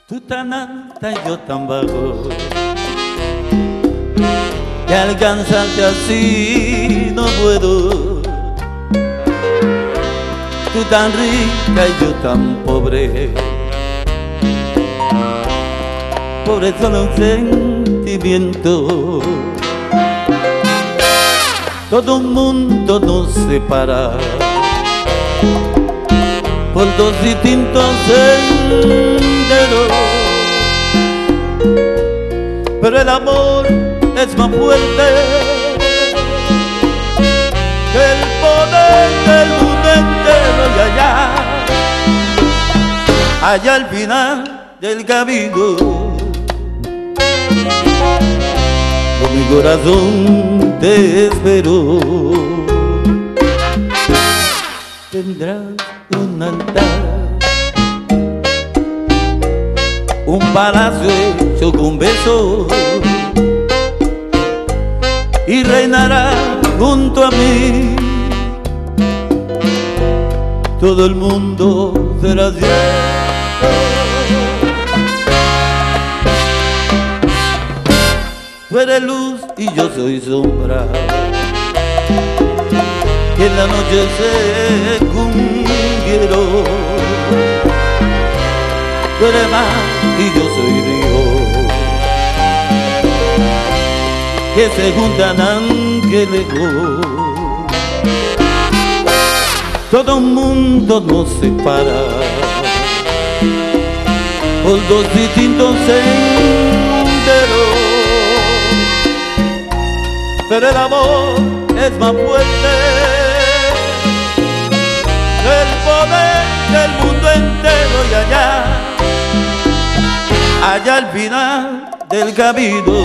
Tú tan alta y yo tan bajo, y alcanzarte así no puedo. Tú tan rica y yo tan pobre, pobre solo un sentimiento. Todo un mundo nos separa por dos distintos senderos, pero el amor es más fuerte que el poder del mundo entero. Y allá al final del camino, con mi corazón te espero. Tendrás un altar, un palacio hecho con besos, y reinará junto a mí. Todo el mundo será cierto. Tú eres luz y yo soy sombra, que en la noche se cumplieron. Tú eres mar y yo soy río, que se juntan ángeles. Todo un mundo nos separa por dos distintos senderos, pero el amor es más fuerte que el poder del mundo entero. Y allá al final del camino,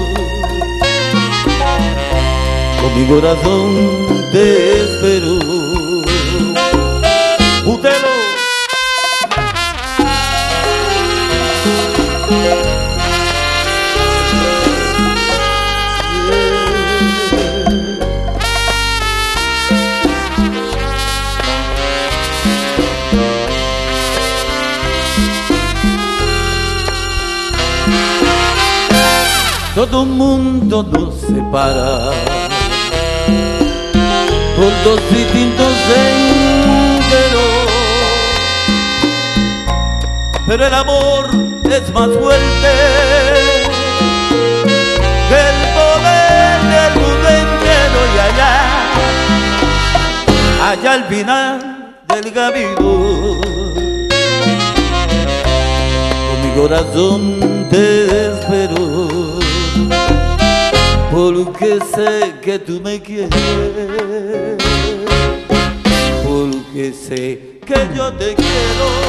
con mi corazón te espero. Butelo. Todo un mundo nos separa por dos distintos senderos, pero el amor es más fuerte que el poder del mundo entero. Y allá al final del camino, con mi corazón te espero, porque sé que tú me quieres, porque sé que yo te quiero.